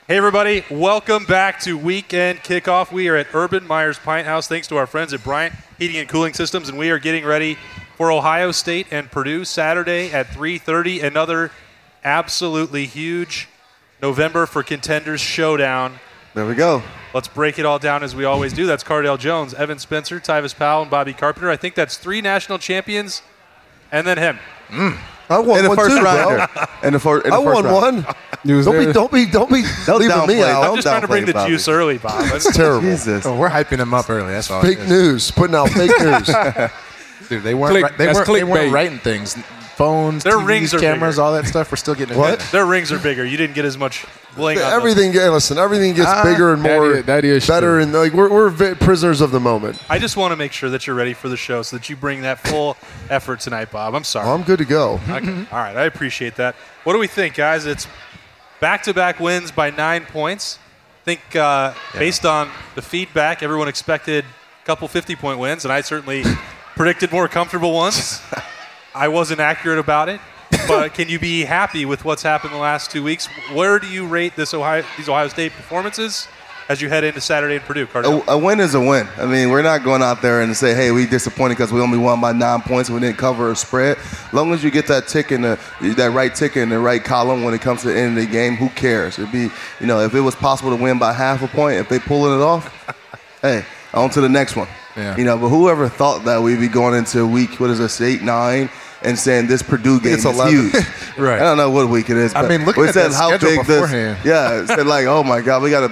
Hey, everybody. Welcome back to Weekend Kickoff. We are at Urban Myers Pint House, thanks to our friends at Bryant Heating and Cooling Systems, and we are getting ready for Ohio State and Purdue Saturday at 3:30. Another absolutely huge November for Contenders showdown. There we go. Let's break it all down as we always do. That's Cardale Jones, Evan Spencer, Tyvis Powell, and Bobby Carpenter. I think that's 3 national champions, and then him. I won one too, bro. In the first I won round. one. Don't be leaving me downplay. out. I'm just trying to bring the Bobby. juice early, Bob. It's terrible. Jesus. Oh, we're hyping them up early. That's all. Fake news. Putting out fake news. Dude, they weren't writing things. Phones, Their TVs, rings are cameras, bigger. all that stuff. We're still getting it What? done. Their rings are bigger. You didn't get as much bling on them. Everything gets bigger and more that is better, true. and like we're prisoners of the moment. I just want to make sure that you're ready for the show so that you bring that full effort tonight, Bob. I'm sorry. I'm good to go. Okay. All right, I appreciate that. What do we think, guys? It's back-to-back wins by 9 points. I think based on the feedback, everyone expected a couple 50-point wins, and I certainly predicted more comfortable ones. I wasn't accurate about it, but can you be happy with what's happened the last 2 weeks? Where do you rate these Ohio State performances as you head into Saturday in Purdue, Cardinal? A win is a win. I mean, we're not going out there and say, hey, we disappointed because we only won by 9 points and we didn't cover a spread. As long as you get that tick in that right tick in the right column when it comes to the end of the game, who cares? It'd be, if it was possible to win by half a point, if they pulling it off, hey, on to the next one. Yeah. But whoever thought that we'd be going into week, 8, 9, and saying this Purdue game is 11. huge. Right. I don't know what week it is. I but mean, looking we at said that how schedule big this. beforehand. Yeah, it said like, oh my God, we got a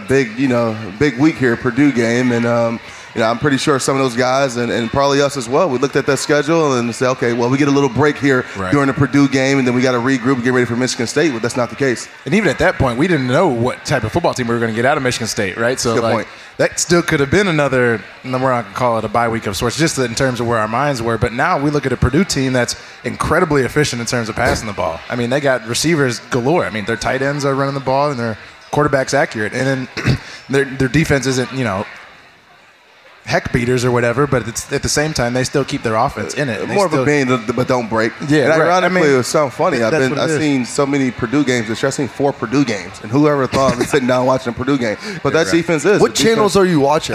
big week here, Purdue game, and I'm pretty sure some of those guys and probably us as well. We looked at that schedule and said, okay, well, we get a little break here during the Purdue game, and then we got to regroup and get ready for Michigan State. But that's not the case. And even at that point, we didn't know what type of football team we were going to get out of Michigan State, right? So Good point. that still could have been another, we're not going to call it a bye week of sorts, just in terms of where our minds were. But now we look at a Purdue team that's incredibly efficient in terms of passing the ball. I mean, they got receivers galore. I mean, their tight ends are running the ball and their quarterback's accurate. And then their defense isn't, heck beaters or whatever, but it's at the same time they still keep their offense in it. More of a bang, but don't break. Yeah, and right. ironically, it was something funny. That's what it I've is. seen so many Purdue games this year. I've seen 4 Purdue games, and whoever thought of sitting down watching a Purdue game. But that defense is. What channels are you watching?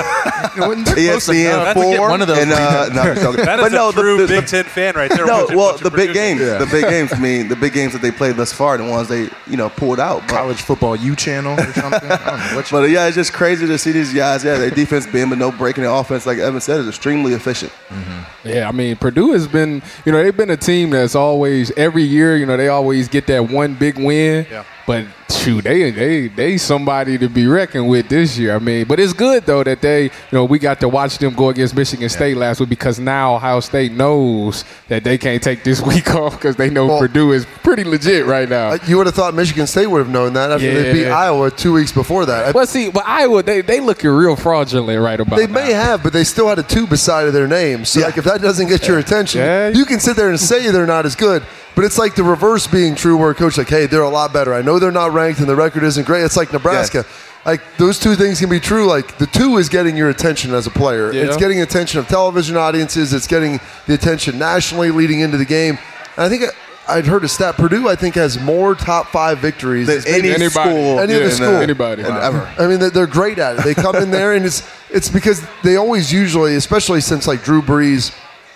ESPN 4 one of those. and That is a true Big Ten fan right there. No, watching well, bunch the of big Purdue games, the big games. I mean, the big games that they played thus far, the ones they pulled out. But, College football U channel or something. I don't know what but yeah, it's just crazy to see these guys. Yeah, their defense being, but no breaking. Their offense, like Evan said, is extremely efficient. Yeah, I mean, Purdue has been, they've been a team that's always, every year, they always get that one big win. Yeah. But, shoot, they somebody to be reckoned with this year. I mean, but it's good, though, that they, we got to watch them go against Michigan State last week because now Ohio State knows that they can't take this week off because they know Purdue is pretty legit right now. You would have thought Michigan State would have known that after they beat Iowa 2 weeks before that. But Iowa, they looking real fraudulent right about They now. may have, but they still had a 2 beside of their name. So, if that doesn't get your attention, you can sit there and say they're not as good. But it's like the reverse being true where a coach like, hey, they're a lot better. I know they're not ranked and the record isn't great. It's like Nebraska. Yes. Like those 2 things can be true. Like the 2 is getting your attention as a player. Yeah. It's getting attention of television audiences. It's getting the attention nationally leading into the game. And I think I'd heard a stat. Purdue, I think, has more top 5 victories Than any anybody. school, Any other school. Anybody. ever. I mean, they're great at it. They come in there, and it's because they always usually, especially since like Drew Brees,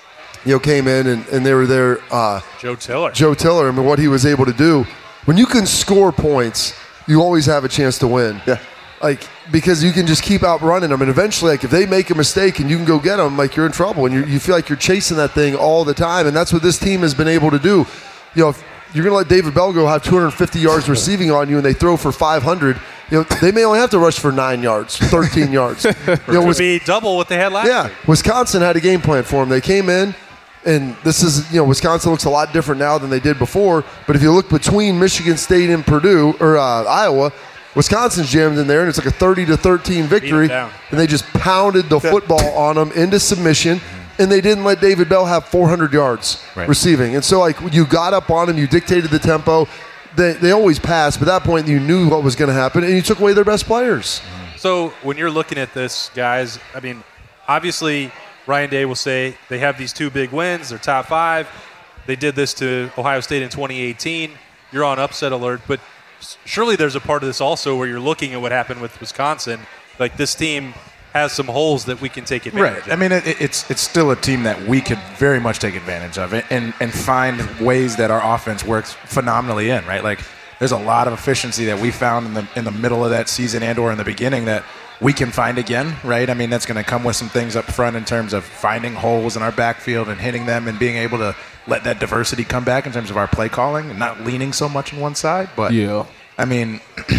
came in and they were there. Joe Tiller. Joe Tiller, I mean, what he was able to do. When you can score points, you always have a chance to win. Yeah. Like, because you can just keep outrunning them. And eventually, like, if they make a mistake and you can go get them, like, you're in trouble. And you feel like you're chasing that thing all the time. And that's what this team has been able to do. If you're going to let David Belgo have 250 yards receiving on you and they throw for 500, they may only have to rush for 9 yards, 13 yards. Which would be double what they had last week. Wisconsin had a game plan for them. They came in. And this is, Wisconsin looks a lot different now than they did before. But if you look between Michigan State and Purdue or Iowa, Wisconsin's jammed in there, and it's like a 30-13 victory. And they just pounded the football on them into submission, and they didn't let David Bell have 400 yards receiving. And so, like, you got up on them, you dictated the tempo. They always pass, but at that point you knew what was going to happen, and you took away their best players. So when you're looking at this, guys, I mean, obviously – Ryan Day will say they have these 2 big wins. They're top 5. They did this to Ohio State in 2018. You're on upset alert. But surely there's a part of this also where you're looking at what happened with Wisconsin. Like, this team has some holes that we can take advantage of. I mean, it's still a team that we could very much take advantage of and find ways that our offense works phenomenally in, right? Like, there's a lot of efficiency that we found in the middle of that season and or in the beginning that we can find again, right? I mean, that's going to come with some things up front in terms of finding holes in our backfield and hitting them and being able to let that diversity come back in terms of our play calling and not leaning so much on one side. But, Yeah. I mean,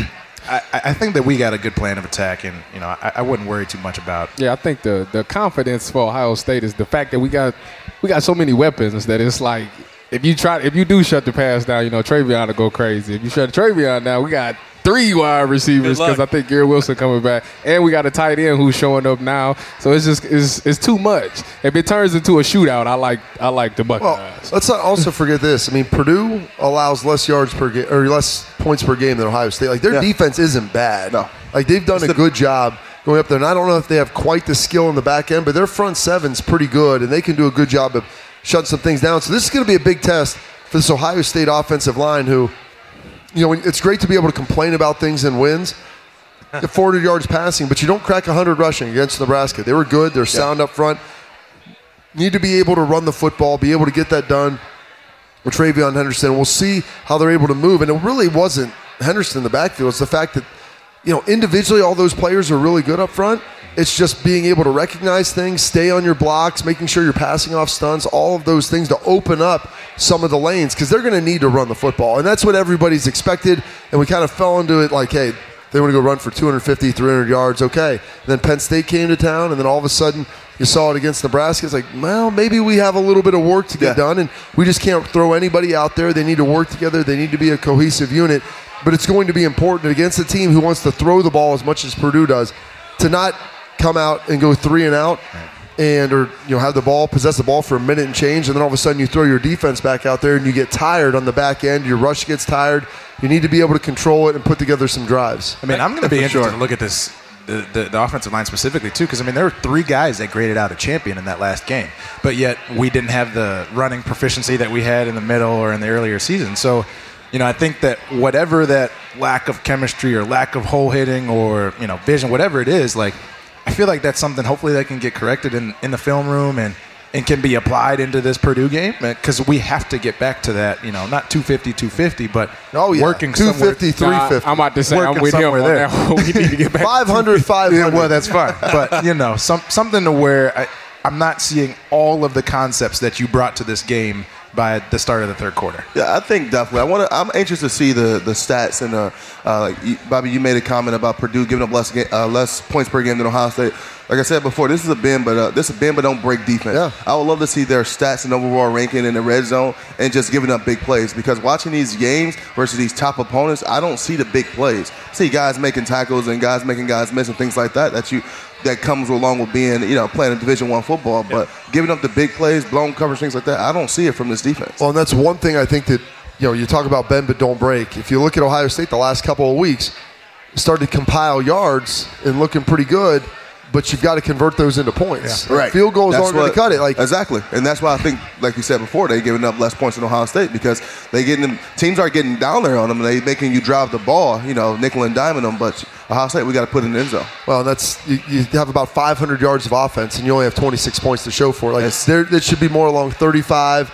I think that we got a good plan of attack, and I wouldn't worry too much about. Yeah, I think the confidence for Ohio State is the fact that we got so many weapons that it's like if you do shut the pass down, Travion will go crazy. If you shut Travion down, we got 3 wide receivers because I think Garrett Wilson coming back, and we got a tight end who's showing up now. So it's too much. If it turns into a shootout, I like the Buckeyes. Well, let's not also forget this. I mean, Purdue allows less yards per game or less points per game than Ohio State. Like, their defense isn't bad. No. Like, they've done a good job going up there. And I don't know if they have quite the skill in the back end, but their front seven's pretty good, and they can do a good job of shutting some things down. So this is going to be a big test for this Ohio State offensive line who, it's great to be able to complain about things and wins. 400 yards passing, but you don't crack 100 rushing against Nebraska. They were good. They're sound up front. Need to be able to run the football, be able to get that done with Travion Henderson. We'll see how they're able to move. And it really wasn't Henderson in the backfield. It's the fact that, individually all those players are really good up front. It's just being able to recognize things, stay on your blocks, making sure you're passing off stunts, all of those things to open up some of the lanes because they're going to need to run the football. And that's what everybody's expected. And we kind of fell into it like, hey, they want to go run for 250, 300 yards. Okay. And then Penn State came to town, and then all of a sudden you saw it against Nebraska. It's like, well, maybe we have a little bit of work to get done, and we just can't throw anybody out there. They need to work together. They need to be a cohesive unit. But it's going to be important against a team who wants to throw the ball as much as Purdue does to not come out and go 3 and out or have the ball, possess the ball for a minute and change, and then all of a sudden you throw your defense back out there and you get tired on the back end. Your rush gets tired. You need to be able to control it and put together some drives. I mean, I'm going to be interested to look at this, the offensive line specifically, too, because, there were 3 guys that graded out a champion in that last game, but yet we didn't have the running proficiency that we had in the middle or in the earlier season. So, I think that whatever that lack of chemistry or lack of hole hitting or, vision, whatever it is, like, I feel like that's something hopefully that can get corrected in the film room and can be applied into this Purdue game because we have to get back to that, not 250, but working 250, 350. I'm about to say I'm with him on there. that. We need to get back 500, 500. Yeah, well, that's fine. But, something to where I'm not seeing all of the concepts that you brought to this game by the start of the third quarter. Yeah, I think definitely. I'm anxious to see the stats and Bobby, you made a comment about Purdue giving up less points per game than Ohio State. Like I said before, this is a bend but don't break defense. Yeah. I would love to see their stats and overall ranking in the red zone and just giving up big plays because watching these games versus these top opponents, I don't see the big plays. I see guys making tackles and guys making guys miss and things like that that comes along with being, playing in Division I football. But giving up the big plays, blown coverage, things like that, I don't see it from this defense. Well, and that's one thing I think that, you talk about bend but don't break. If you look at Ohio State the last couple of weeks, started to compile yards and looking pretty good, but you've got to convert those into points. Yeah. Right. Field goals aren't going to cut it. Exactly. And that's why I think, like you said before, they're giving up less points than Ohio State because teams are getting down there on them and they're making you drive the ball, nickel and diming them, but Ohio State, we got to put it in the end zone. Well, you have about 500 yards of offense, and you only have 26 points to show for it. It should be more along 35,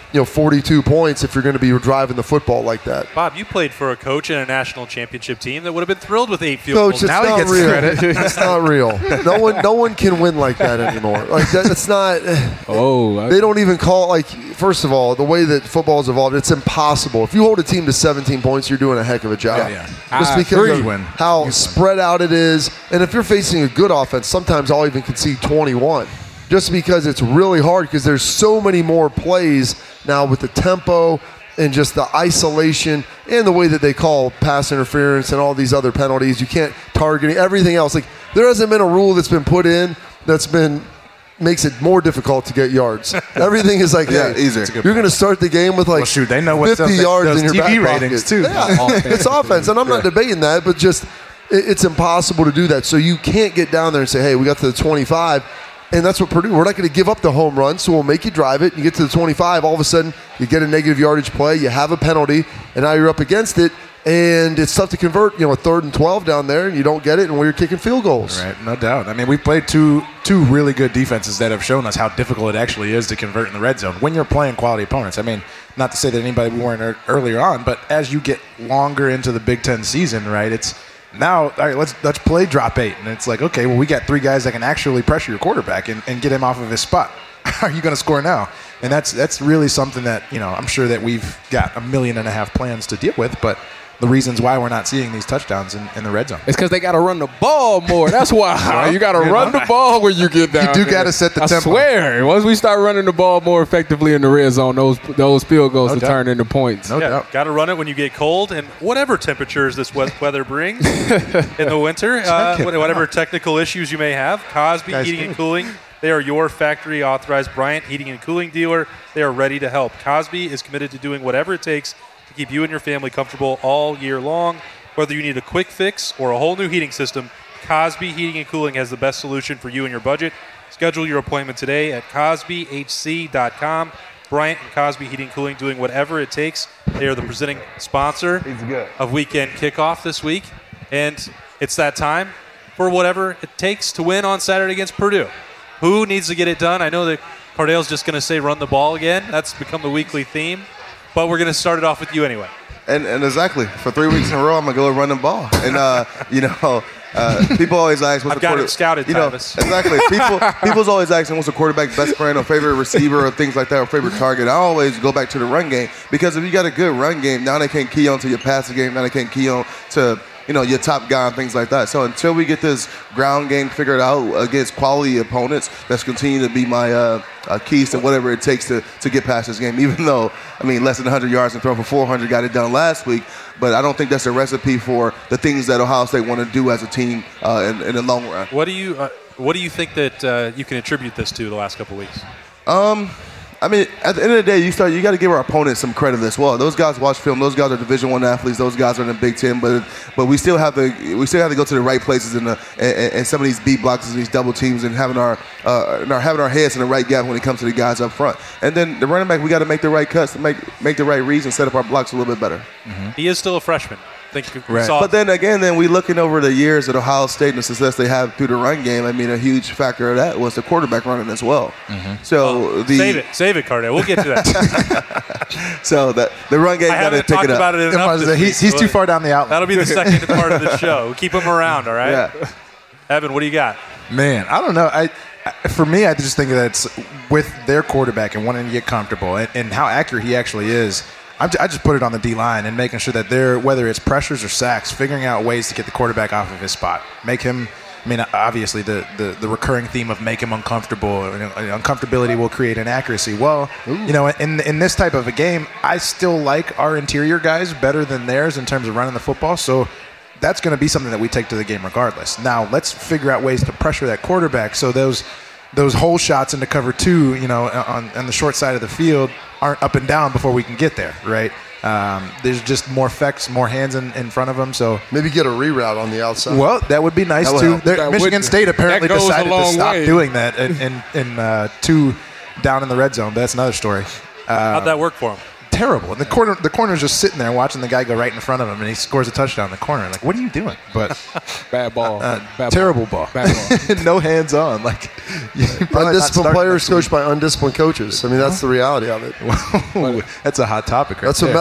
42 points if you're going to be driving the football like that. Bob, you played for a coach in a national championship team that would have been thrilled with 8 field goals. Now he gets credit. It's not real. No one can win like that anymore. It's not. They don't even call first of all, the way that football's evolved, it's impossible. If you hold a team to 17 points, you're doing a heck of a job. Just because of how spread out it is, and if you're facing a good offense, sometimes I'll even concede 21. Just because it's really hard because there's so many more plays now with the tempo and just the isolation and the way that they call pass interference and all these other penalties. You can't target everything else. There hasn't been a rule that's been put in makes it more difficult to get yards. Everything is easier. You're going to start the game with they know what's 50 yards in your TV back ratings pocket. too. Yeah, it's offense, and I'm not debating that, but just it's impossible to do that. So you can't get down there and say, hey, we got to the 25. And that's what Purdue, we're not going to give up the home run, so we'll make you drive it. You get to the 25, all of a sudden you get a negative yardage play, you have a penalty, and now you're up against it. And it's tough to convert, a 3rd and 12 down there, and you don't get it, and we're kicking field goals. Right, no doubt. I mean, we played two really good defenses that have shown us how difficult it actually is to convert in the red zone when you're playing quality opponents. I mean, not to say that anybody we weren't earlier on, but as you get longer into the Big Ten season, right, it's now, all right, let's play drop 8. And it's like, okay, well, we got 3 guys that can actually pressure your quarterback and get him off of his spot. How are you going to score now? And that's really something that, I'm sure that we've got 1.5 million plans to deal with, but the reasons why we're not seeing these touchdowns in the red zone. It's because they got to run the ball more. That's why. You got to run the ball when you get down. You do got to set the tempo. I swear, once we start running the ball more effectively in the red zone, those field goals will turn into points. No doubt. Got to run it when you get cold and whatever temperatures this weather brings in the winter, whatever technical issues you may have. Cosby Heating and Cooling. They are your factory-authorized Bryant Heating and Cooling dealer. They are ready to help. Cosby is committed to doing whatever it takes to keep you and your family comfortable all year long. Whether you need a quick fix or a whole new heating system, Cosby Heating and Cooling has the best solution for you and your budget. Schedule your appointment today at CosbyHC.com. Bryant and Cosby Heating and Cooling doing whatever it takes. They are the presenting sponsor of Weekend Kickoff this week. And it's that time for whatever it takes to win on Saturday against Purdue. Who needs to get it done? I know that Cardale's just going to say run the ball again. That's become the weekly theme. But we're going to start it off with you anyway. And exactly, for 3 weeks in a row, I'm going to go run the ball. And, people always ask what's I've got it scouted, Travis. Exactly. People's always asking what's the quarterback's best friend or favorite receiver or things like that or favorite target. I always go back to the run game because if you got a good run game, now they can't key on to your passing game. Now they can't key on to your top guy and things like that. So until we get this ground game figured out against quality opponents, that's continue to be my keys to whatever it takes to get past this game. Even though, less than 100 yards and throw for 400 got it done last week, but I don't think that's a recipe for the things that Ohio State want to do as a team in the long run. What do you think that you can attribute this to the last couple of weeks? At the end of the day, you got to give our opponents some credit as well. Those guys watch film. Those guys are Division I athletes. Those guys are in the Big Ten. But we still have to go to the right places in some of these beat blocks and these double teams and having our heads in the right gap when it comes to the guys up front. And then the running back, we got to make the right cuts to make the right reads and set up our blocks a little bit better. Mm-hmm. He is still a freshman. Right. But then we looking over the years at Ohio State and the success they have through the run game. A huge factor of that was the quarterback running as well. Mm-hmm. So save it, Cardale. We'll get to that. So the run game got to pick it up. About it enough he's too far down the outlet. That'll be the second part of the show. We'll keep him around. All right. Yeah. Evan, what do you got? Man, I don't know. For me, I just think that's with their quarterback and wanting to get comfortable and how accurate he actually is. I just put it on the D-line and making sure that they're, whether it's pressures or sacks, figuring out ways to get the quarterback off of his spot. Make him, obviously the recurring theme of make him uncomfortable. Uncomfortability will create inaccuracy. Well, in this type of a game, I still like our interior guys better than theirs in terms of running the football. So that's going to be something that we take to the game regardless. Now, let's figure out ways to pressure that quarterback so those hole shots into cover 2, on the short side of the field aren't up and down before we can get there, right? There's just more effects, more hands in front of them. So maybe get a reroute on the outside. Well, that would be nice too. Michigan State apparently decided to stop doing that in 2 down in the red zone. But that's another story. How'd that work for them? Terrible. And the corner's just sitting there watching the guy go right in front of him, and he scores a touchdown in the corner. Like, what are you doing? But bad ball. Terrible ball. Bad ball. No hands on. Undisciplined players coached by undisciplined coaches. That's the reality of it. That's a hot topic. That's a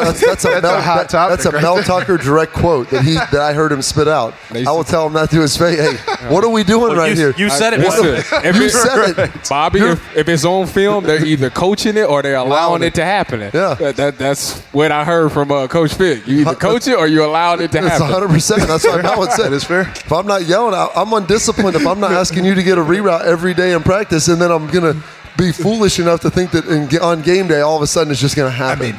hot topic. That's a Mel Tucker direct quote that I heard him spit out. I will tell him that to his face. Hey, what are we doing here? You said it. You said it, Bobby. If it's on film, they're either coaching it or they're allowing it to happen. Yeah. That's what I heard from Coach Fick. You either coach it or you allowed it to happen. That's 100%. That's what Mel would say. That is fair. If I'm not yelling, I'm undisciplined. If I'm not asking you to get a reroute every day in practice, and then I'm going to be foolish enough to think that on game day, all of a sudden it's just going to happen.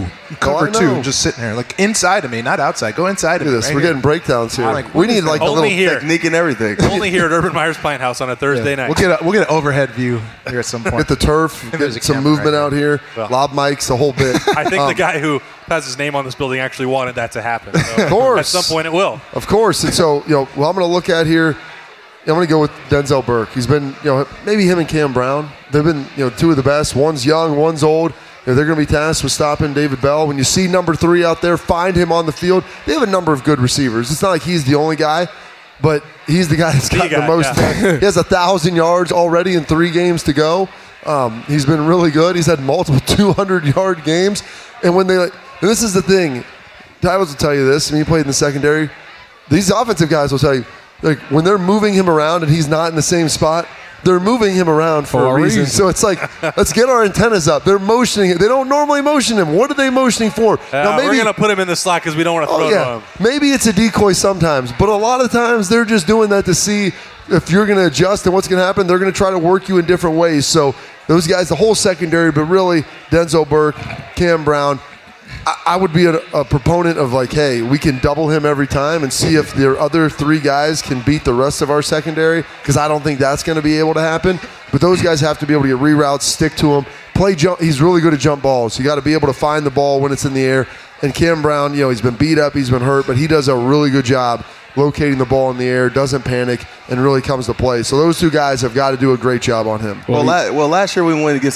Cover 2, just sitting there, inside of me, not outside. Go inside of me. Look at this. We're getting breakdowns here. We need a little technique and everything. Only here at Urban Myers Plant House on a Thursday night. We'll get an overhead view here at some point. Get the turf, get some movement out here, lob mics, the whole bit. I think the guy who has his name on this building actually wanted that to happen. So of course. At some point it will. Of course. And so, I'm going to look at here. I'm going to go with Denzel Burke. He's been, maybe him and Cam Brown. They've been, 2 of the best. One's young, one's old. they're going to be tasked with stopping David Bell. When you see number 3 out there, find him on the field. They have a number of good receivers. It's not like he's the only guy, but he's the guy that's got the most. Yeah. He has 1,000 yards already in 3 games to go. He's been really good. He's had multiple 200-yard games. And this is the thing. Tyvus will tell you this. I mean, he played in the secondary. These offensive guys will tell you, like, when they're moving him around and he's not in the same spot, they're moving him around for a reason. So it's like, let's get our antennas up. They're motioning him. They don't normally motion him. What are they motioning for? Now, maybe, we're going to put him in the slot because we don't want to throw to him. Maybe it's a decoy sometimes, but a lot of times they're just doing that to see if you're going to adjust and what's going to happen. They're going to try to work you in different ways. So those guys, the whole secondary, but really Denzel Burke, Cam Brown, I would be a proponent of like, hey, we can double him every time and see if the other 3 guys can beat the rest of our secondary, because I don't think that's going to be able to happen. But those guys have to be able to get reroutes, stick to him, play jump. He's really good at jump balls. You got to be able to find the ball when it's in the air. And Cam Brown, he's been beat up, he's been hurt, but he does a really good job locating the ball in the air, doesn't panic, and really comes to play. So those 2 guys have got to do a great job on him. Well, last year we went against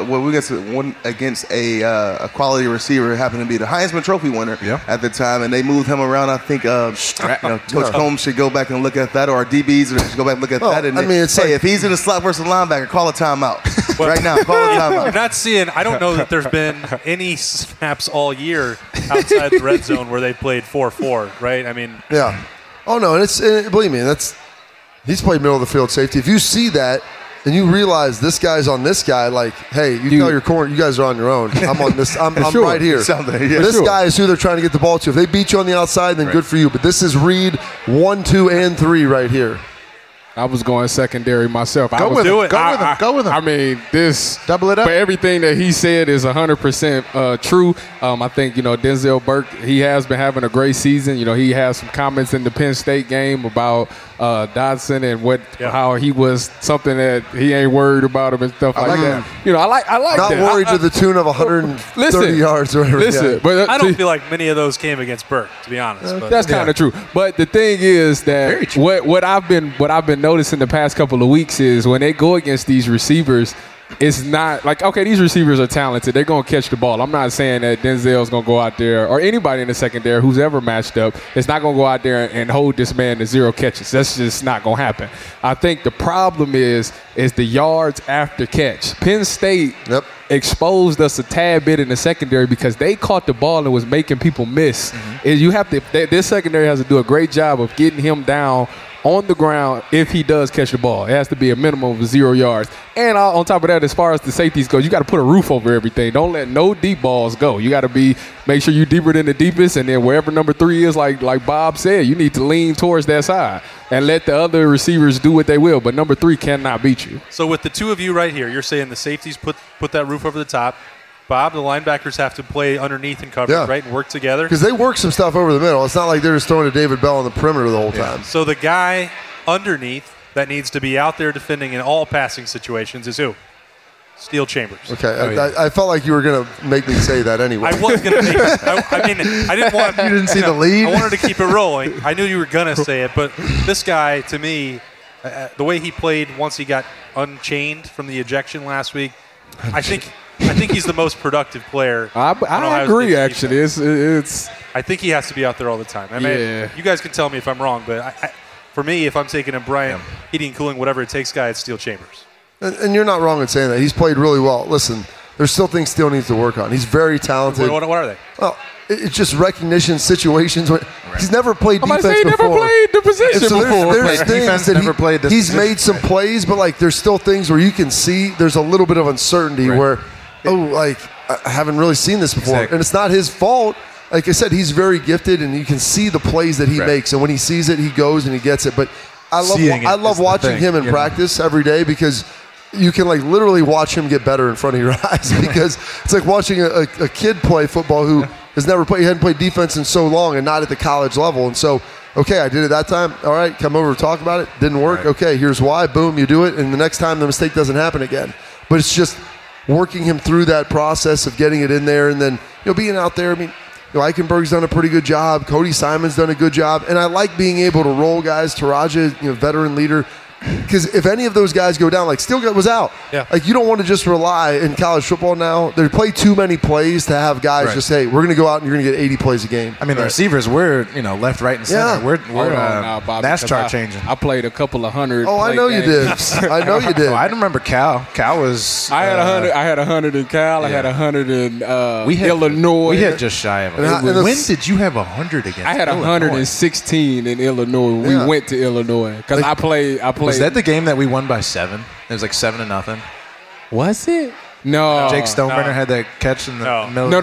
against a quality receiver. It happened to be the Heisman Trophy winner at the time, and they moved him around. I think Coach Combs should go back and look at that, or our DBs should go back and look at that. And if he's in the slot versus linebacker, call a timeout right now. Call a timeout. You're not seeing. I don't know that there's been any snaps all year outside the red zone where they played 4-4. Right? I mean, yeah. Oh no, and believe me, he's played middle of the field safety. If you see that and you realize this guy's on this guy, like, hey, you tell your corner, you guys are on your own. I'm on this. I'm right here. This guy is who they're trying to get the ball to. If they beat you on the outside, then good for you. But this is read 1, 2, and 3 right here. I was going secondary myself. Go with him. I mean, this double it up. But everything that he said is 100% true. I think Denzel Burke. He has been having a great season. He has some comments in the Penn State game about Dodson and how he was something that he ain't worried about him and stuff like that. I like not that. Not worried to the tune of 130 yards or whatever. Listen, but I don't feel like many of those came against Burke, to be honest. That's kind of true. But the thing is that what I've been noticing the past couple of weeks is when they go against these receivers, it's not like, okay, these receivers are talented. They're going to catch the ball. I'm not saying that Denzel's going to go out there, or anybody in the secondary who's ever matched up, is not going to go out there and hold this man to 0 catches. That's just not going to happen. I think the problem is the yards after catch. Penn State exposed us a tad bit in the secondary because they caught the ball and was making people miss. Mm-hmm. This secondary has to do a great job of getting him down on the ground if he does catch the ball. It has to be a minimum of 0 yards. And on top of that, as far as the safeties go, you got to put a roof over everything. Don't let no deep balls go. You got to make sure you're deeper than the deepest, and then wherever number 3 is, like Bob said, you need to lean towards that side and let the other receivers do what they will. But number 3 cannot beat you. So with the 2 of you right here, you're saying the safeties put that roof over the top. Bob, the linebackers have to play underneath and cover, right, and work together. Because they work some stuff over the middle. It's not like they're just throwing to David Bell on the perimeter the whole time. So the guy underneath that needs to be out there defending in all passing situations is who? Steele Chambers. Okay, I felt like you were going to make me say that anyway. I was going to make it. I didn't want. You didn't see the lead? I wanted to keep it rolling. I knew you were going to say it, but this guy, to me, the way he played once he got unchained from the ejection last week, I think he's the most productive player. I agree, actually. It's. I think he has to be out there all the time. I mean, you guys can tell me if I'm wrong, but for me, if I'm taking a Bryant heating and cooling, whatever it takes guy, it's Steele Chambers. And you're not wrong in saying that. He's played really well. Listen, there's still things Steele needs to work on. He's very talented. What are they? Well, it's just recognition situations. He's never played defense before. Never played the position so before. There's things that he's made some plays, but like there's still things where you can see there's a little bit of uncertainty where, I haven't really seen this before. Exactly. And it's not his fault. Like I said, he's very gifted, and you can see the plays that he makes. And when he sees it, he goes and he gets it. But I love watching him in practice every day because you can like literally watch him get better in front of your eyes because it's like watching a kid play football who has never played, he hadn't played defense in so long and not at the college level. And so, okay, I did it that time. All right, come over, talk about it. Didn't work. Right. Okay, here's why. Boom, you do it. And the next time the mistake doesn't happen again. But it's just working him through that process of getting it in there and then, being out there. I mean, Eichenberg's done a pretty good job. Cody Simon's done a good job. And I like being able to roll guys. Taraja, veteran leader, because if any of those guys go down, like Steele was out. Yeah. Like you don't want to just rely in college football now. They play too many plays to have guys just say, we're going to go out and you're going to get 80 plays a game. I mean, the receivers, we're left, right, and center. Yeah. We're Hold on now, Bobby, 'cause NASCAR changing. I played a couple of hundred. Oh, I know you did. I know you did. I remember Cal. Cal was. I had 100. I had 100 in Cal. I had 100 in Illinois. We had just shy of it. When did you have 100 against? I had 116 in Illinois when we went to Illinois because I played. Was that the game that we won by 7? It was like 7-0. Was it? No. Jake Stoneburner had that catch in the middle.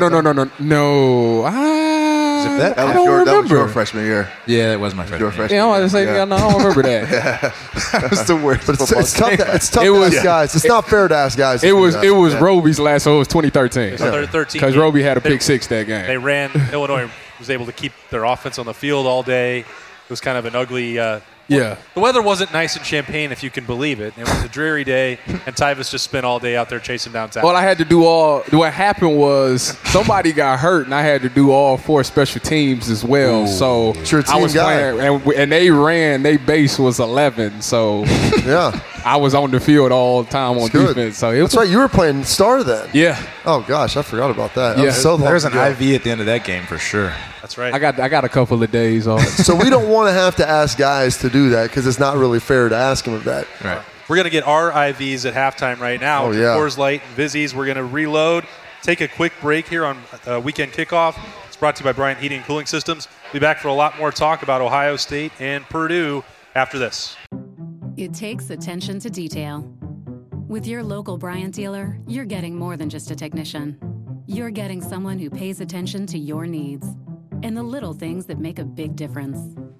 No. That I was don't your remember. freshman year. Yeah, that was my freshman. Your year. freshman Yeah, I was year. saying, Yeah. no, I don't remember that. That was the worst. But football it's tough. game. It's tough It to was- ask guys. It's not fair to ask guys. to It do was that. it was Roby's last, so it was 2013. So 13 Because Roby had a pick six that game. They ran. Illinois was able to keep their offense on the field all day. It was kind of an ugly. Yeah. The weather wasn't nice in Champaign, if you can believe it. It was a dreary day, and Tyvus just spent all day out there chasing downtown. Well, I had to do what happened was somebody got hurt, and I had to do all 4 special teams as well. So It's your I was team guy. playing, and they ran. Their base was 11, so Yeah. I was on the field all the time on It's good. defense. So it was That's right. You were playing star then. Yeah, Oh gosh, I forgot about that. Yeah. That was so long There's an ago. IV at the end of that game for sure. That's right. I got a couple of days off. So we don't want to have to ask guys to do that because it's not really fair to ask them of that. Right. We're going to get our IVs at halftime right now. Oh, yeah. Coors Light and Vizzies. We're going to reload, take a quick break here on weekend kickoff. It's brought to you by Bryant Heating and Cooling Systems. We'll be back for a lot more talk about Ohio State and Purdue after this. It takes attention to detail. With your local Bryant dealer, you're getting more than just a technician. You're getting someone who pays attention to your needs and the little things that make a big difference.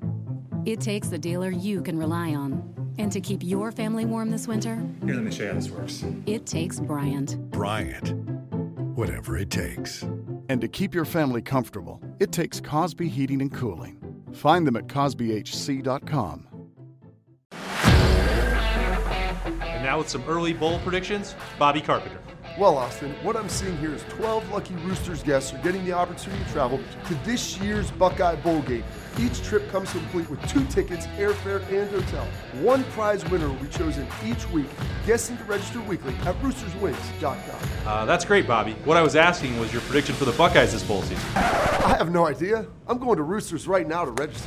It takes a dealer you can rely on. And to keep your family warm this winter, Here, let me show you how this works. it takes Bryant. Bryant. Whatever it takes. And to keep your family comfortable, it takes Cosby Heating and Cooling. Find them at cosbyhc.com. And now with some early bowl predictions, Bobby Carpenter. Well, Austin, what I'm seeing here is 12 lucky Roosters guests are getting the opportunity to travel to this year's Buckeye Bowl game. Each trip comes complete with 2 tickets, airfare, and hotel. One prize winner will be chosen each week. Guessing to register weekly at roosterswings.com. That's great, Bobby. What I was asking was your prediction for the Buckeyes this bowl season. I have no idea. I'm going to Roosters right now to register.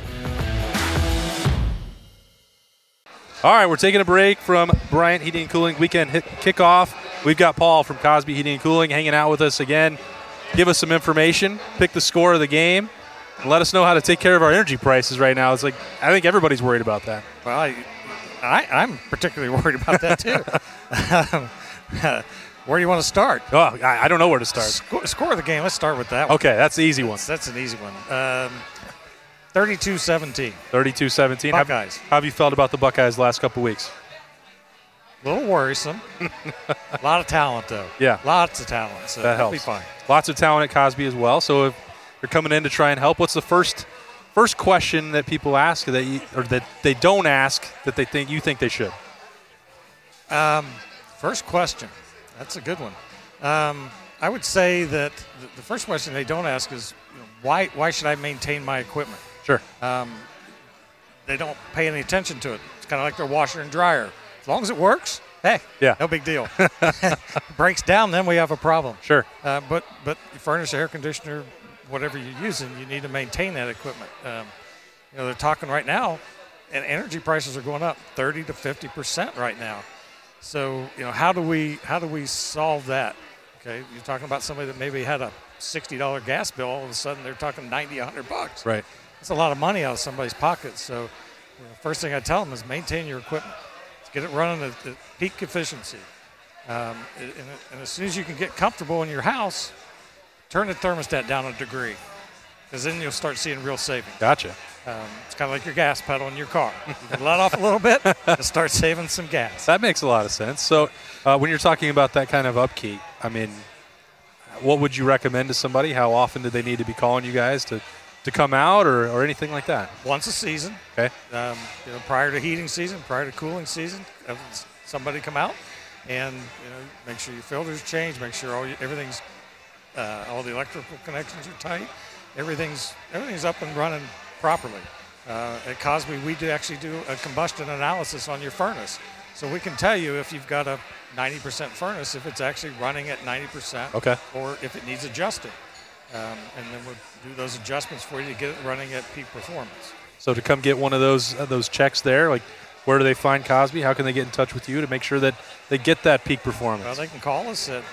All right, we're taking a break from Bryant Heating and Cooling weekend kickoff. We've got Paul from Cosby Heating and Cooling hanging out with us again. Give us some information, pick the score of the game, and let us know how to take care of our energy prices right now. It's like I think everybody's worried about that. Well, I'm particularly worried about that too. Where do you want to start? Oh, I don't know where to start. Score of the game. Let's start with that one. Okay, that's the easy one. That's an easy one. 32-17. 32-17. Buckeyes. How have you felt about the Buckeyes the last couple weeks? A little worrisome. A lot of talent, though. Yeah. Lots of talent. So That that'll helps. be fine. Lots of talent at Cosby as well. So if you're coming in to try and help, what's the first question that people ask that they don't ask that you think they should? First question. That's a good one. I would say that the first question they don't ask is, why should I maintain my equipment? Sure. They don't pay any attention to it. It's kind of like their washer and dryer. As long as it works, hey, Yeah. no big deal. Breaks down, then we have a problem. Sure. But you furnace, air conditioner, whatever you're using, you need to maintain that equipment. They're talking right now, and energy prices are going up 30 to 50% right now. So how do we solve that? Okay, you're talking about somebody that maybe had a $60 gas bill. All of a sudden, they're talking $90, $100. Right. That's a lot of money out of somebody's pocket. So, first thing I tell them is maintain your equipment. Let's get it running at peak efficiency. And as soon as you can get comfortable in your house, turn the thermostat down a degree, because then you'll start seeing real savings. Gotcha. It's kind of like your gas pedal in your car. You can let off a little bit and start saving some gas. That makes a lot of sense. So when you're talking about that kind of upkeep, I mean, what would you recommend to somebody? How often do they need to be calling you guys to come out or anything like that? Once a season. Okay. Prior to heating season, prior to cooling season, have somebody come out and make sure your filters change, make sure everything's all the electrical connections are tight, everything's up and running properly. At Cosby, we actually do a combustion analysis on your furnace. So we can tell you if you've got a 90% furnace, if it's actually running at 90%, or if it needs adjusting. And then we'll do those adjustments for you to get it running at peak performance. So to come get one of those checks there, like where do they find Cosby? How can they get in touch with you to make sure that they get that peak performance? Well, they can call us at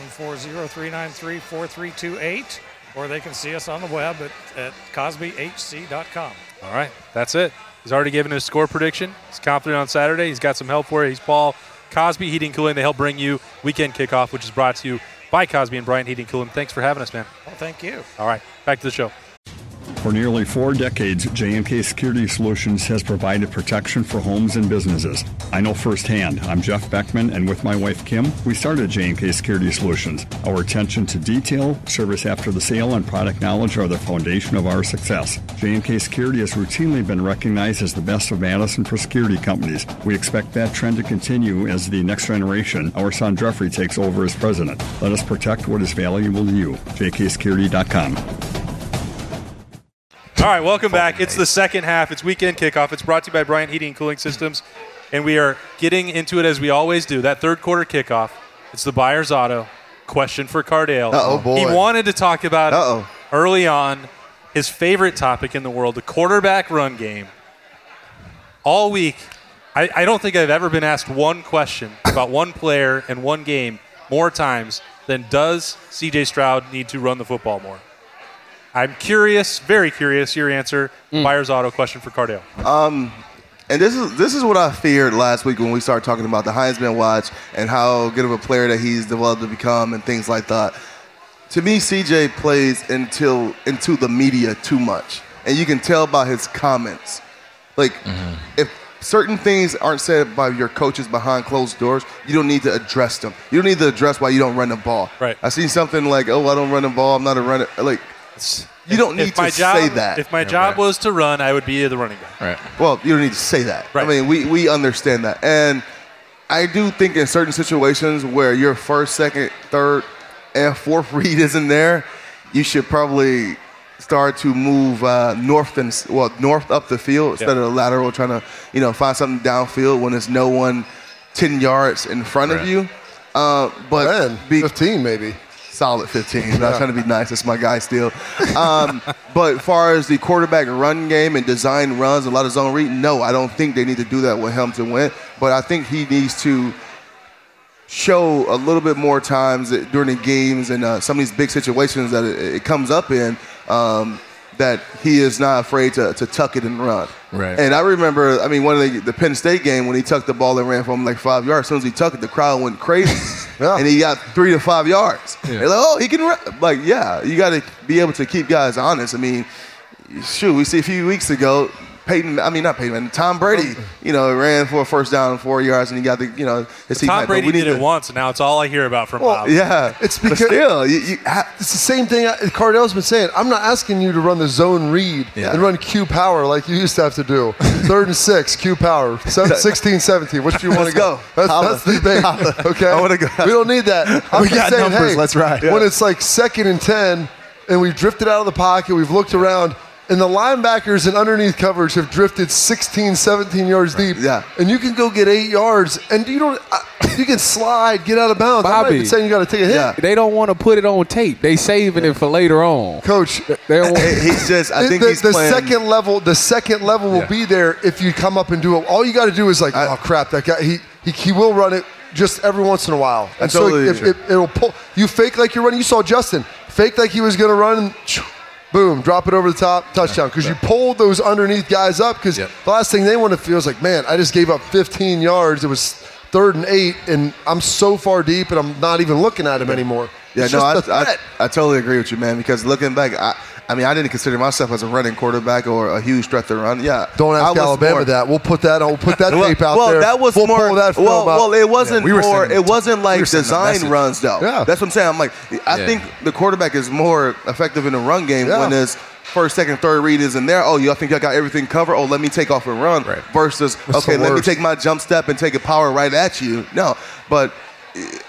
740-393-4328, or they can see us on the web at cosbyhc.com. All right, that's it. He's already given his score prediction. He's confident on Saturday. He's got some help for you. He's Paul Cosby Heating and Cooling. They help bring you Weekend Kickoff, which is brought to you by Cosby and Bryant Heating and Cooling. Thanks for having us, man. Well, thank you. All right, back to the show. For nearly 4 decades, J&K Security Solutions has provided protection for homes and businesses. I know firsthand. I'm Jeff Beckman, and with my wife, Kim, we started J&K Security Solutions. Our attention to detail, service after the sale, and product knowledge are the foundation of our success. J&K Security has routinely been recognized as the best of Madison for security companies. We expect that trend to continue as the next generation, our son Jeffrey, takes over as president. Let us protect what is valuable to you. jksecurity.com. All right, welcome back. It's the second half. It's Weekend Kickoff. It's brought to you by Bryant Heating and Cooling Systems, and we are getting into it as we always do. That third quarter kickoff, it's the Buyer's Auto question for Cardale. Uh-oh, boy. He wanted to talk about early on his favorite topic in the world, the quarterback run game. All week, I don't think I've ever been asked one question about one player and one game more times than does C.J. Stroud need to run the football more? I'm curious, very curious, your answer. Buyer's Auto question for Cardale. And this is what I feared last week when we started talking about the Heisman Watch and how good of a player that he's developed to become and things like that. To me, CJ plays into the media too much. And you can tell by his comments. Like, if certain things aren't said by your coaches behind closed doors, you don't need to address them. You don't need to address why you don't run the ball. Right. I seen something like, I don't run the ball, I'm not a runner. Like, you don't need to say that. If my job was to run, I would be the running back. Right. Well, you don't need to say that. Right. I mean, we understand that. And I do think in certain situations where your first, second, third, and fourth read isn't there, you should probably start to move north up the field instead of lateral, trying to find something downfield when there's no one 10 yards in front of you. But 15 maybe. Solid 15. I'm not trying to be nice. That's my guy still. But as far as the quarterback run game and design runs, a lot of zone read, no, I don't think they need to do that with him to win. But I think he needs to show a little bit more times during the games and some of these big situations that it comes up in that he is not afraid to tuck it and run. Right. And I remember, one of the Penn State game when he tucked the ball and ran for him like 5 yards. As soon as he tucked it, the crowd went crazy. And he got 3 to 5 yards. Yeah. They're like, he can run. Like, you got to be able to keep guys honest. We see a few weeks ago, Tom Brady, ran for a first down and 4 yards, and he got his team. Tom Brady did it once, and now it's all I hear about from Bob. Yeah, it's because still, it's the same thing Cardale's been saying. I'm not asking you to run the zone read and run Q power like you used to have to do. 3rd and 6, Q power. 16, 17. What do you want to go? That's the thing. Okay, I want to go. We don't need that. I'm just saying, numbers. Let's ride. When it's like 2nd and 10, and we've drifted out of the pocket, we've looked around. And the linebackers and underneath coverage have drifted 16, 17 yards deep. Yeah. And you can go get 8 yards, and you can slide, get out of bounds. I'm not even saying you got to take a hit. Yeah. They don't want to put it on tape. They saving it for later on. Coach, he's just. I think he's the playing. The second level will be there if you come up and do it. All you got to do is oh crap, that guy he will run it just every once in a while. And so it'll pull. You fake like you're running. You saw Justin fake like he was going to run. And, boom, drop it over the top, touchdown. Because you pulled those underneath guys up because the last thing they want to feel is like, man, I just gave up 15 yards. It was 3rd and 8, and I'm so far deep, and I'm not even looking at him anymore. Yeah, I totally agree with you, man, because looking back, I didn't consider myself as a running quarterback or a huge threat to run. Yeah. Don't ask Alabama that. We'll put that on. We'll put that tape out there. Well, that was we'll more. Pull that film out. It wasn't more. It wasn't like design runs, though. Yeah. That's what I'm saying. I'm like, I think the quarterback is more effective in the run game when his first, second, third read isn't there. Oh, I think I got everything covered. Oh, let me take off and run. Right. Versus, let me take my jump step and take a power right at you. No, but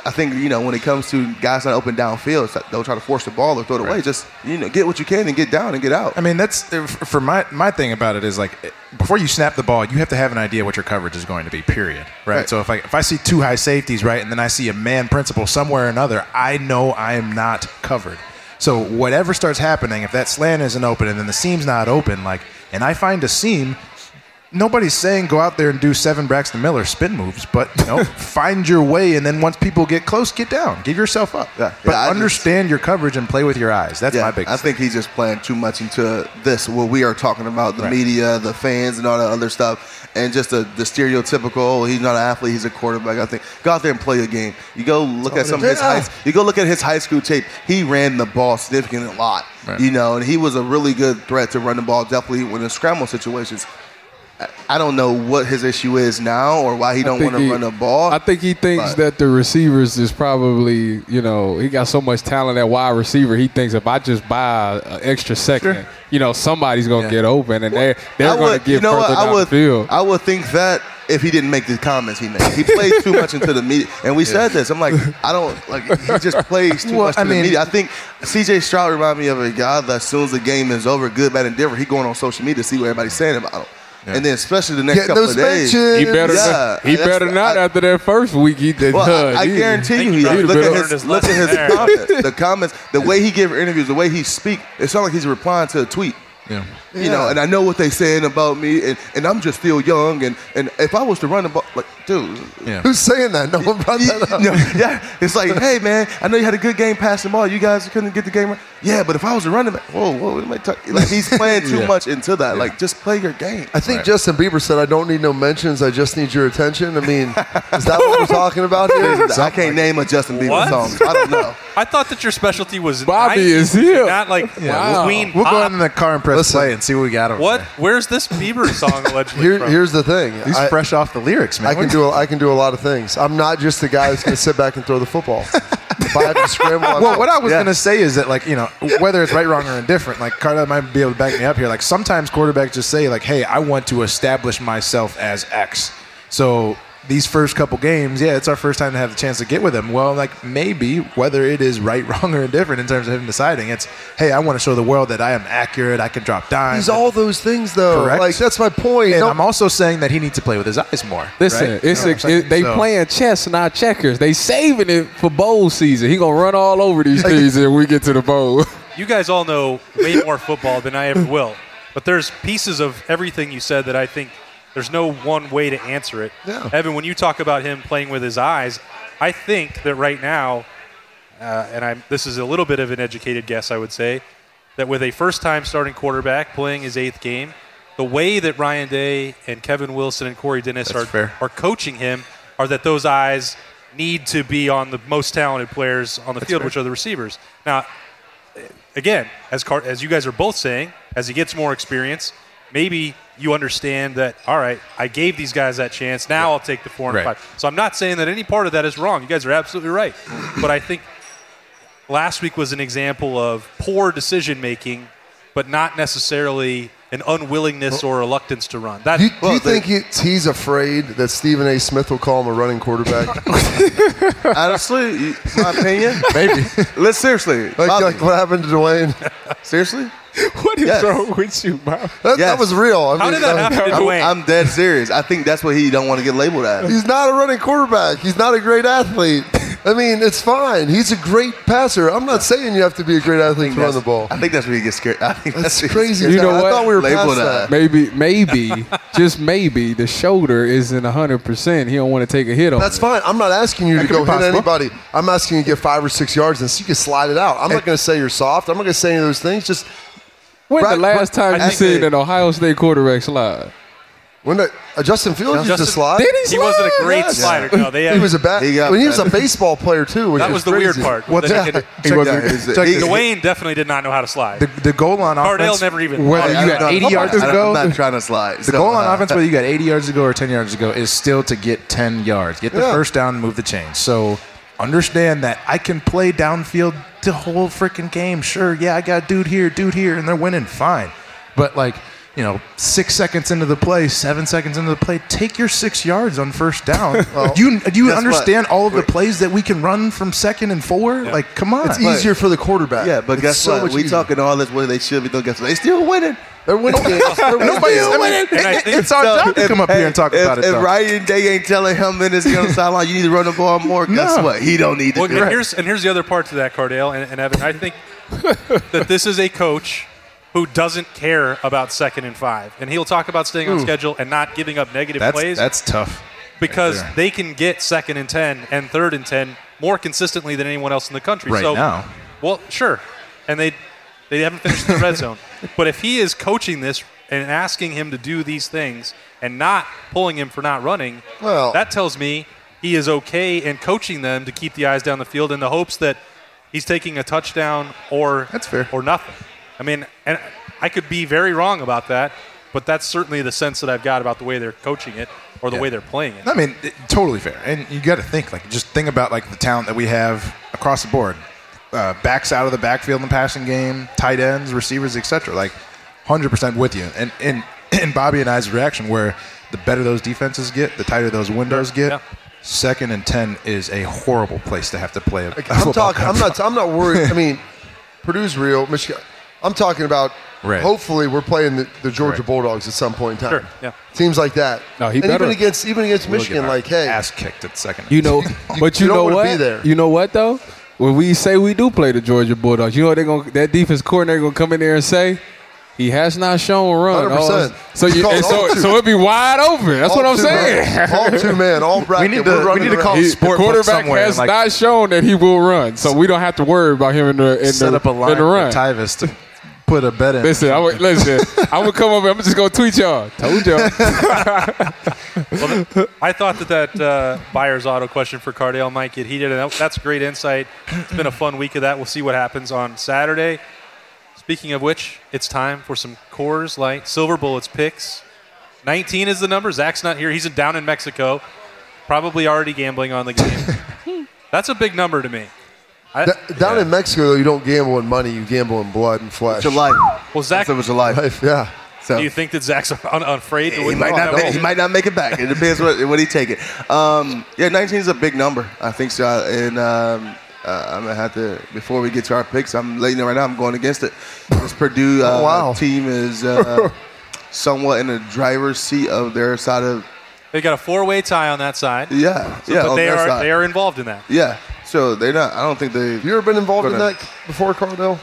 I think, when it comes to guys not open downfield, it's like they'll try to force the ball or throw it away. Just, get what you can and get down and get out. I mean, that's for my thing about it is like before you snap the ball, you have to have an idea what your coverage is going to be, period. Right? So if I see 2 high safeties, right, and then I see a man principal somewhere or another, I know I am not covered. So whatever starts happening, if that slant isn't open and then the seam's not open, and I find a seam, nobody's saying go out there and do 7 Braxton Miller spin moves, but find your way, and then once people get close, get down, give yourself up. But understand your coverage and play with your eyes. That's my biggest. I think he's just playing too much into this. What we are talking about, the media, the fans, and all that other stuff, and just the stereotypical. He's not an athlete; he's a quarterback. I think go out there and play a game. You go look at some of his his high school tape. He ran the ball significantly a lot, and he was a really good threat to run the ball. Definitely when in scramble situations. I don't know what his issue is now or why he don't want to run the ball. I think he thinks that the receivers is probably, he got so much talent at wide receiver. He thinks if I just buy an extra second, somebody's going to get open, and they're going to get further down the field. I would think that if he didn't make the comments he made. He plays too much into the media. And we said this. I'm like, he just plays too much into the media. I think C.J. Stroud reminded me of a guy that as soon as the game is over, good, bad, and different, he going on social media to see what everybody's saying about him. Yeah. And then especially the next couple of days. He better not after that first week he did. Well, I guarantee you he does. Look at his comments. The comments, the way he gives interviews, the way he speaks, it sounds like he's replying to a tweet. Yeah. And I know what they're saying about me, and I'm just still young, and if I was to run the ball, dude. Yeah. Who's saying that? No one brought that up. It's like, hey, man, I know you had a good game passing the ball. You guys couldn't get the game right. Yeah, but if I was a running back, whoa, he's playing too much into that. Like, just play your game. I think Justin Bieber said, I don't need no mentions, I just need your attention. I mean, is that what we're talking about here? I can't name a Justin Bieber song. I don't know. I thought that your specialty was Bobby is here. Not like Queen We'll go in the car and press play and see what we got over there. Where's this Bieber song allegedly from? Here's the thing. He's fresh off the lyrics, man. I can do a lot of things. I'm not just the guy who's going to sit back and throw the football. If I have to scramble, what I was going to say is that, whether it's right, wrong, or indifferent, Carla might be able to back me up here. Sometimes quarterbacks just say, hey, I want to establish myself as X. So these first couple games, it's our first time to have the chance to get with him. Well, maybe whether it is right, wrong, or indifferent in terms of him deciding, it's, hey, I want to show the world that I am accurate. I can drop dimes. He's all those things, though. Correct. That's my point. And I'm also saying that he needs to play with his eyes more. Listen, right? they playing chess, not checkers. They saving it for bowl season. He gonna run all over these things when we get to the bowl. You guys all know way more football than I ever will, but there's pieces of everything you said that I think there's no one way to answer it. Yeah. Evan, when you talk about him playing with his eyes, I think that right now, this is a little bit of an educated guess, I would say, that with a first-time starting quarterback playing his 8th game, the way that Ryan Day and Kevin Wilson and Corey Dennis are coaching him are that those eyes need to be on the most talented players on the field, which are the receivers. Now, again, as you guys are both saying, as he gets more experience, maybe you understand that, all right, I gave these guys that chance. Now I'll take the 4 and 5. So I'm not saying that any part of that is wrong. You guys are absolutely right. But I think last week was an example of poor decision-making, but not necessarily an unwillingness or reluctance to run. Do you think he's afraid that Stephen A. Smith will call him a running quarterback? Honestly, my opinion, maybe. Let's seriously. Like what happened to Dwayne? Seriously? What is wrong with you, Bob? That was real. How did that happen to Dwayne? I'm dead serious. I think that's what he don't want to get labeled as. He's not a running quarterback. He's not a great athlete. I mean, it's fine. He's a great passer. I'm not saying you have to be a great athlete to run the ball. I think that's where he gets scared. I think that's crazy. You know what? I thought we were labeled past that. Maybe, just maybe, the shoulder isn't 100%. He don't want to take a hit on That's it. fine. I'm not asking you to go hit anybody. I'm asking you to get 5 or 6 yards and so you can slide it out. I'm not going to say you're soft. I'm not going to say any of those things. Just when the last time you seen an Ohio State quarterback slide? When Justin Fields used to slide. Did he slide? He wasn't a great slider. No, he was a bad. He was a baseball player too. That was the weird part. Dwayne definitely did not know how to slide. The goal line offense. Cardale never even. Whether you got 80 yards to go, I'm not trying to slide. The goal line offense, whether you got 80 yards to go or 10 yards to go, is still to get 10 yards, get the first down, and move the chains. So understand that I can play downfield the whole freaking game. Sure, I got dude here, and they're winning. Fine, but 6 seconds into the play, 7 seconds into the play, take your 6 yards on first down. Do you understand all of the plays that we can run from 2nd and 4? Like, come on. It's easier for the quarterback. Yeah, but guess what? We talking all this where they should be doing. Guess what? They still winning. They're winning games. It's our job to come up here and talk about it. If Ryan Day ain't telling him in his sideline, you need to run the ball more, guess what? He don't need to do it. And here's the other part to that, Cardale and Evan. I think that this is a coach who doesn't care about 2nd and 5. And he'll talk about staying on schedule and not giving up negative plays. That's tough. Because they can get 2nd and 10 and 3rd and 10 more consistently than anyone else in the country. Right now. Well, sure. And they haven't finished in the red zone. But if he is coaching this and asking him to do these things and not pulling him for not running, that tells me he is okay in coaching them to keep the eyes down the field in the hopes that he's taking a touchdown or nothing. I mean, and I could be very wrong about that, but that's certainly the sense that I've got about the way they're coaching it or the way they're playing it. I mean, totally fair. And you got to think, just think about the talent that we have across the board. Backs out of the backfield in the passing game, tight ends, receivers, etc. 100% with you. And Bobby and I's reaction, where the better those defenses get, the tighter those windows get. Yeah. 2nd and 10 is a horrible place to have to play a football. I'm not worried. I mean, Purdue's real. Michigan. I'm talking about. Hopefully, we're playing the Georgia Bulldogs at some point in time. Sure. Yeah. Teams like that. No, even against Michigan, ass kicked at 2nd. But you know what? You know what though? When we say we do play the Georgia Bulldogs, you know what that defense coordinator gonna come in there and say? He has not shown run. 100%. So it'd be wide open. That's what I'm saying. All 2-man, all bracket. We need to call sport. The quarterback has not shown that he will run, so we don't have to worry about him in the up a line in the run. For Tyvis to put a bet in. Listen, I'm gonna come over. I'm just gonna tweet y'all. Told y'all. Well, I thought that buyer's auto question for Cardale might get heated, and that's great insight. It's been a fun week of that. We'll see what happens on Saturday. Speaking of which, it's time for some Coors Light Silver Bullets picks. 19 is the number. Zach's not here. He's down in Mexico, probably already gambling on the game. That's a big number to me. Down in Mexico, though, you don't gamble in money. You gamble in blood and flesh. It's your life. Well, Zach, it's your life. Yeah. So, do you think that Zach's afraid to win? He might not make it back. It depends what he take it. 19 is a big number. I think so. And I'm gonna have to, before we get to our picks, I'm letting you know right now I'm going against it. This Purdue team is somewhat in the driver's seat of their side of. They got a 4-way tie on that side. Yeah, but they are involved in that. Yeah. So they're not. I don't think they. You ever been involved in that before, Cardale?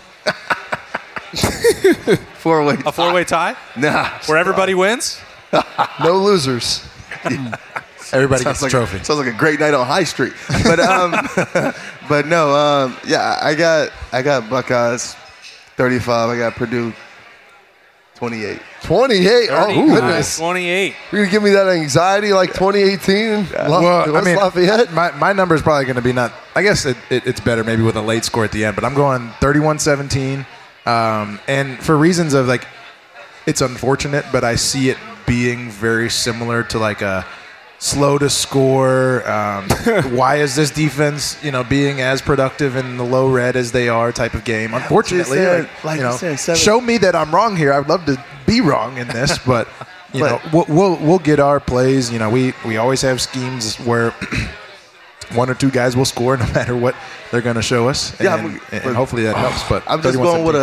A 4-way tie? Nah. Where everybody wins? No losers. Everybody gets a trophy. Sounds like a great night on High Street. But no, I got Buckeyes 35. I got Purdue 28. 28? Oh, goodness. 28. You're going to give me that anxiety like 2018? Lafayette? My number is probably going to be not – I guess it's better maybe with a late score at the end, but I'm going 31-17. And for reasons of it's unfortunate, but I see it being very similar to a slow to score. Why is this defense, being as productive in the low red as they are type of game? Unfortunately, show me that I'm wrong here. I'd love to be wrong in this, but we'll get our plays. We always have schemes where one or two guys will score no matter what they're going to show us, and hopefully that helps. But I'm just going with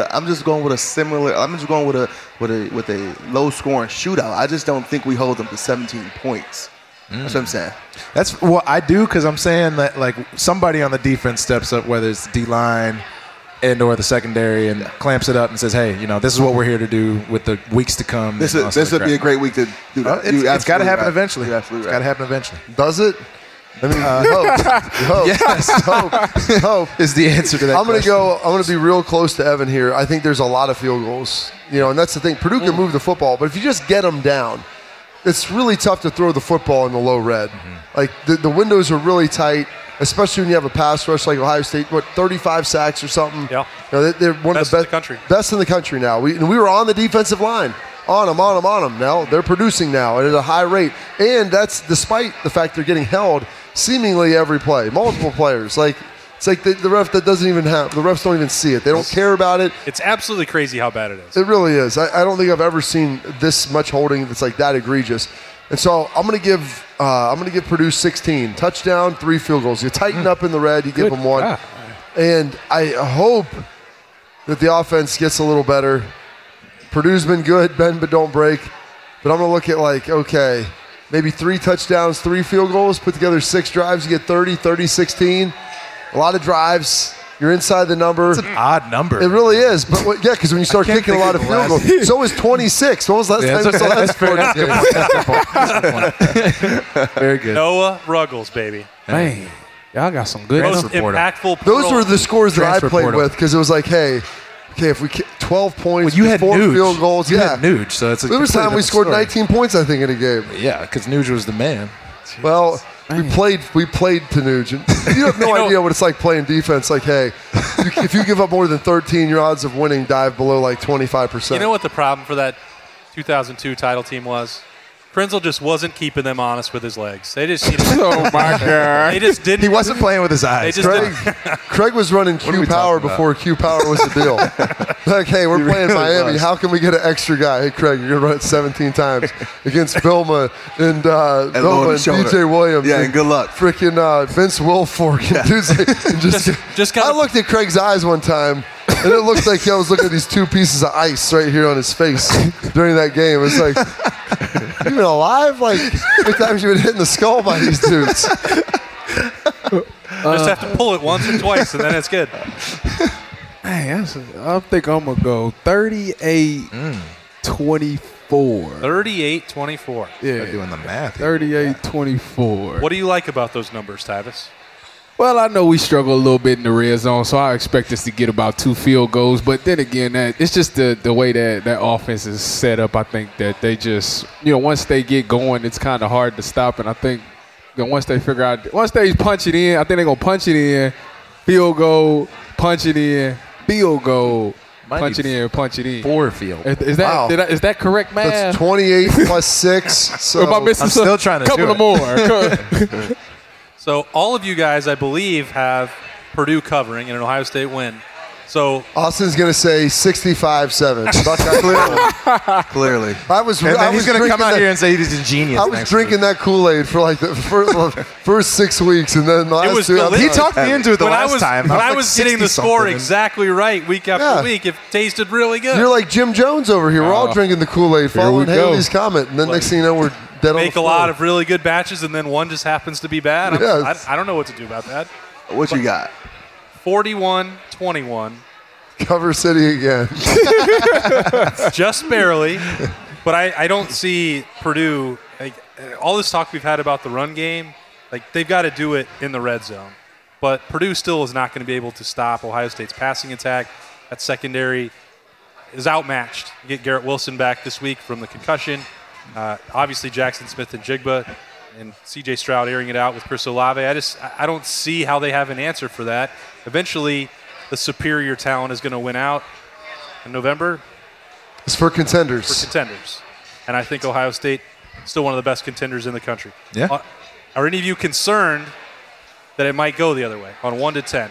a low scoring shootout. I just don't think we hold them to 17 points. That's what I'm saying. That's what I do, because I'm saying that somebody on the defense steps up, whether it's D-line and or the secondary, and clamps it up and says, hey, this is what we're here to do with the weeks to come. This would be a great week to do that. It's got to happen eventually. It's got to happen eventually. Does it? I mean, hope. Yes, hope is the answer to that. I'm going to be real close to Evan here. I think there's a lot of field goals. And that's the thing. Purdue can move the football, but if you just get them down, it's really tough to throw the football in the low red. Mm-hmm. The windows are really tight, especially when you have a pass rush like Ohio State. 35 sacks or something? Yeah. They're one of the best in the country now. We were on the defensive line. On them. Now they're producing now at a high rate. And that's despite the fact they're getting held seemingly every play. Multiple players. It's like the ref that doesn't even have, the refs don't even see it. They don't care about it. It's absolutely crazy how bad it is. It really is. I don't think I've ever seen this much holding that's like that egregious. And so I'm gonna give Purdue 16 touchdown, 3 field goals. You tighten up in the red, you give them 1, God. and I hope that the offense gets a little better. Purdue's been good, bend but don't break. But I'm gonna look at like, okay, maybe 3 touchdowns, 3 field goals, put together 6 drives, you get 30-16. A lot of drives. You're inside the number. It's an odd number. It really is. But because when you start kicking a lot of field goals, so is 26. When was the last time you saw that? Very good. Noah Ruggles, baby. Man, y'all got some good Most stuff. impactful. Those were the scores that I Transfer played portal. with because it was like, hey, if we 12 points, Well, you had 4 Nuge. field goals. You Yeah. had Nuge, so it's a There was time we completely scored different 19 points, I think, in a game. story. Yeah, because Nuge was the man. Well, we played to Nugent. You have no idea what it's like playing defense. Like, hey, if you give up more than 13, your odds of winning dive below like 25%. You know what the problem for that 2002 title team was? Krenzel just wasn't keeping them honest with his legs. They just Oh my God. they just didn't. He wasn't playing with his They eyes. just Craig was running are Q we Power talking about? before Q Power was the deal. Like, hey, we're playing really Miami. was. How can we get an extra guy? Hey, Craig, you're going to run it 17 times against Vilma and lower the shoulder. DJ Williams. Yeah, and good luck. Freaking Vince Wilfork. And Just kinda- I looked at Craig's eyes one time, and it looked like I was looking at these 2 pieces of ice right here on his face during that game. It's like, you been alive? Like, how many times you been hitting the skull by these dudes? just have to pull it once or twice, and then it's good. Man, I think I'm going to go 38-24. 38-24. Yeah, They're doing the math. here. 38-24. What do you like about those numbers, Tavis? Well, I know we struggle a little bit in the red zone, so I expect us to get about 2 field goals. But then again, it's just the way that offense is set up. I think that they just, once they get going, it's kind of hard to stop. And I think once they punch it in, I think they're going to punch it in, field goal, punch it in, field goal, Might punch be it in, punch it in. 4 field. Is that Wow. is that correct, man? That's 28 plus 6. So Am I missing I'm still trying to couple do of it. more. So all of you guys, I believe, have Purdue covering in an Ohio State win. So Austin's going to say 65-7. Clearly. I was And then he's going to come out that, here and say he's a genius. I was next drinking that Kool-Aid for like the first 6 weeks, and then the last was 2 delicious. He talked me into it the when last time. When I like was getting the 60 score something. exactly right week after Yeah. week, it tasted really good. You're like Jim Jones over here. We're all drinking the Kool-Aid, following we go. Haley's comment, and then next thing you know, we're dead on the Make a floor. lot of really good batches, and then one just happens to be bad. Yes. I don't know what to do about that. What you got? 41-21, Cover City again. just barely. But I don't see Purdue, like, all this talk we've had about the run game, like, they've got to do it in the red zone. But Purdue still is not going to be able to stop Ohio State's passing attack. That secondary is outmatched. You get Garrett Wilson back this week from the concussion. Obviously, Jackson Smith and Jigba and C.J. Stroud airing it out with Chris Olave. I don't see how they have an answer for that. Eventually, the superior talent is going to win out in November It's for contenders. for contenders. And I think Ohio State is still one of the best contenders in the country. Yeah. Are any of you concerned that it might go the other way on 1 to 10?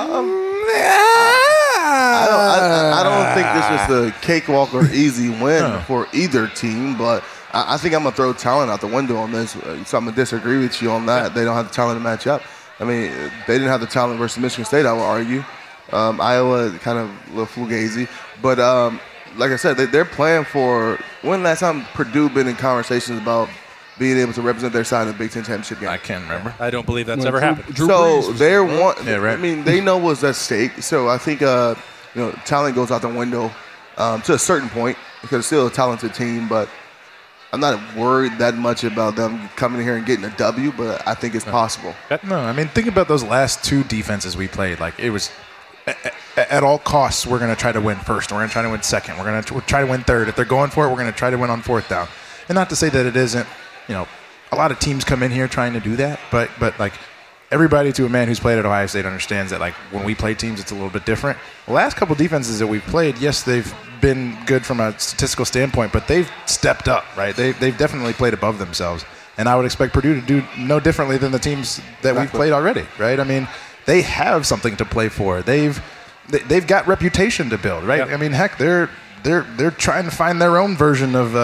I don't think this was the cakewalk or easy win for either team, but I think I'm going to throw talent out the window on this. So I'm going to disagree with you on that. They don't have the talent to match up. I mean, they didn't have the talent versus Michigan State, I would argue. Iowa, kind of a little fugazi. But like I said, they're playing for – when last time Purdue been in conversations about being able to represent their side in the Big Ten championship game? I can't remember. I don't believe that's ever happened. So they're one. Yeah, right. I mean, they know what's at stake. So I think talent goes out the window to a certain point because it's still a talented team. But I'm not worried that much about them coming here and getting a W. But I think it's possible. No, I mean, think about those last 2 defenses we played. Like, it was at all costs, we're going to try to win first. We're going to try to win second. We're going to try to win third. If they're going for it, we're going to try to win on 4th down. And not to say that it isn't, a lot of teams come in here trying to do that. But like, everybody to a man who's played at Ohio State understands that, like, when we play teams, it's a little bit different. The last couple defenses that we've played, yes, they've been good from a statistical standpoint, but they've stepped up, right? They've definitely played above themselves. And I would expect Purdue to do no differently than the teams that we've played already, right? I mean, they have something to play for. They've got reputation to build, right? Yep. I mean, heck, they're trying to find their own version of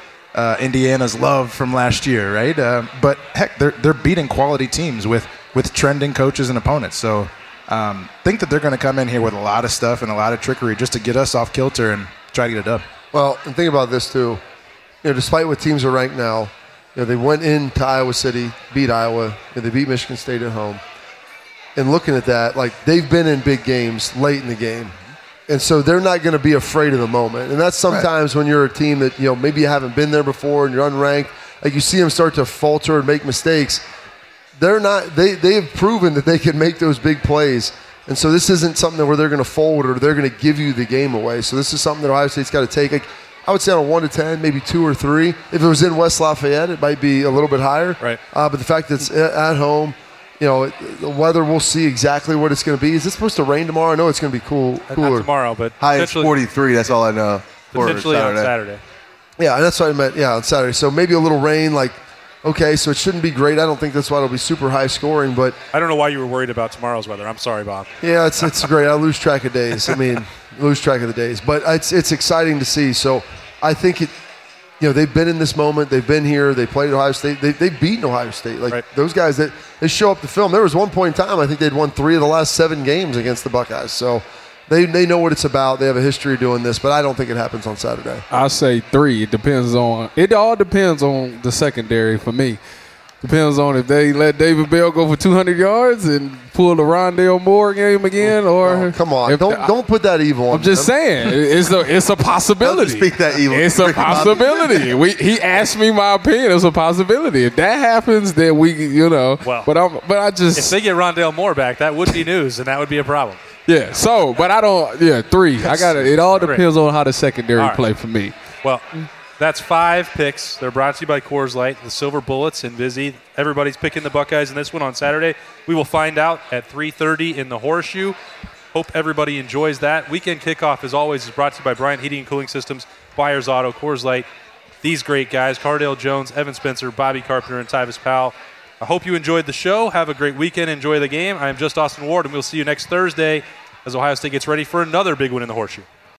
Indiana's love from last year, right? But heck, they're beating quality teams with trending coaches and opponents. So think that they're going to come in here with a lot of stuff and a lot of trickery just to get us off kilter and try to get a dub. Well, and think about this too. Despite what teams are ranked now, they went into Iowa City, beat Iowa, they beat Michigan State at home. And looking at that, like they've been in big games late in the game. And so they're not going to be afraid of the moment. And that's sometimes when you're a team that, maybe you haven't been there before and you're unranked, like you see them start to falter and make mistakes. They're not, they have proven that they can make those big plays. And so this isn't something where they're going to fold or they're going to give you the game away. So this is something that Ohio State's got to take. Like, I would say on a 1 to 10, maybe 2 or 3. If it was in West Lafayette, it might be a little bit higher. Right. But the fact that it's at home, the weather, we'll see exactly what it's going to be. Is it supposed to rain tomorrow? I know it's going to be cooler. Not tomorrow, but high is 43. That's all I know. Potentially on Saturday. Yeah, that's what I meant. Yeah, on Saturday. So maybe a little rain. Okay, so it shouldn't be great. I don't think that's why it'll be super high scoring. But I don't know why you were worried about tomorrow's weather. I'm sorry, Bob. Yeah, it's great. I lose track of days. Lose track of the days. But it's exciting to see. So I think they've been in this moment. They've been here. They played Ohio State. They've beaten Ohio State. Those guys that they show up to film. There was one point in time I think they'd won 3 of the last 7 games against the Buckeyes. So they know what it's about. They have a history of doing this, but I don't think it happens on Saturday. I say 3. It all depends on the secondary for me. Depends on if they let David Bell go for 200 yards and pull the Rondale Moore game again, or come on, don't put that evil on. I'm just saying, it's a possibility. Don't speak that evil. It's a possibility. He asked me my opinion. It's a possibility. If that happens, then Well, but I just if they get Rondale Moore back, that would be news, and that would be a problem. Yeah. So, but I don't. Yeah, 3. I got it. It all depends on how the secondary play for me. Well. That's 5 picks. They're brought to you by Coors Light, the Silver Bullets, and Vizzy. Everybody's picking the Buckeyes in this one on Saturday. We will find out at 3:30 in the Horseshoe. Hope everybody enjoys that. Weekend kickoff, as always, is brought to you by Bryant Heating and Cooling Systems, Byers Auto, Coors Light. These great guys, Cardale Jones, Evan Spencer, Bobby Carpenter, and Tyvis Powell. I hope you enjoyed the show. Have a great weekend. Enjoy the game. I am just Austin Ward, and we'll see you next Thursday as Ohio State gets ready for another big win in the Horseshoe.